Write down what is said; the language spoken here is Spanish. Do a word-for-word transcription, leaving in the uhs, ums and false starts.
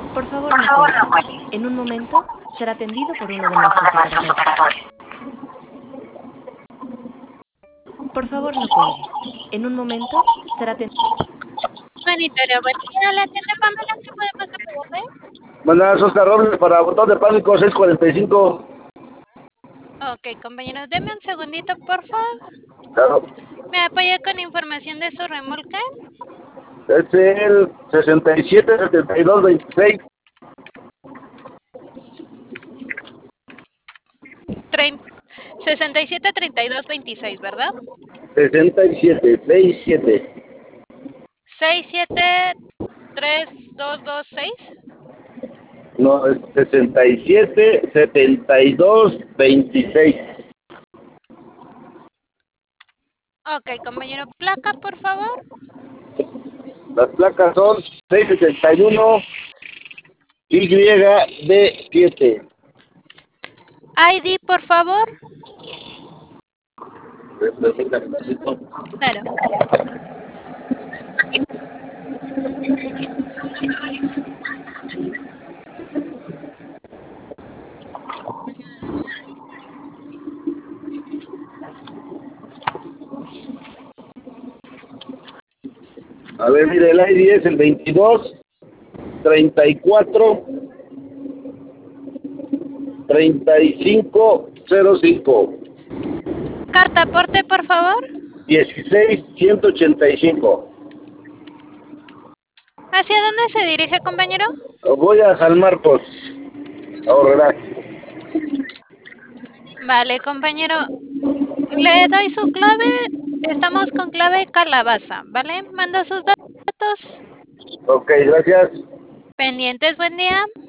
Por favor, no cuelgue. En un momento será atendido por uno de nuestros operadores. Por favor, no cuelgue. En un momento será atendido. Humanitaria, buen día, la tienda Pamela, ¿qué podemos apoyarle? Buenas, Oscar Robles, para botón de pánico seiscientos cuarenta y cinco. Ok, compañeros, deme un segundito, por favor. Claro. ¿Me apoya con información de su remolque? Es el sesenta y siete setenta y dos veintiséis. sesenta y siete treinta y dos veintiséis, ¿verdad? sesenta y siete sesenta y siete. seis siete tres dos dos seis. No, es sesenta y siete setenta y dos veintiséis. Ok, compañero, placa, por favor. Las placas son seiscientos setenta y uno Y D siete. I D, por favor. Claro. A ver, mire, el I D es el veintidós treinta y cuatro treinta y cinco cero cinco. Carta aporte, por favor. dieciséis ciento ochenta y cinco. ¿Hacia dónde se dirige, compañero? Voy a San Marcos. Ahorrará. Vale, compañero. Le doy su clave. Estamos con clave calabaza, ¿vale? Mando sus datos. Ok, gracias. Pendientes, buen día.